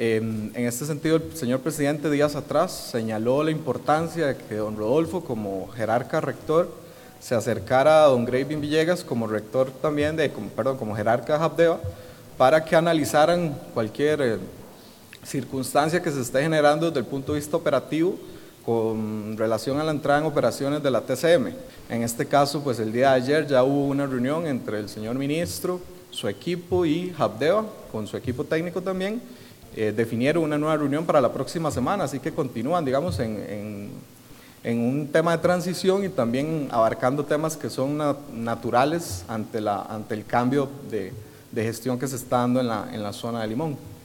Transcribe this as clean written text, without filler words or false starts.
En este sentido, el señor presidente días atrás señaló la importancia de que don Rodolfo, como jerarca rector, se acercara a don Gravin Villegas como rector también, como jerarca de Habdeba, para que analizaran cualquier circunstancia que se esté generando desde el punto de vista operativo con relación a la entrada en operaciones de la TCM. En este caso, pues el día de ayer ya hubo una reunión entre el señor ministro, su equipo y Habdeba, con su equipo técnico también. Definieron una nueva reunión para la próxima semana, así que continúan, digamos, en un tema de transición y también abarcando temas que son naturales ante el cambio de gestión que se está dando en la zona de Limón.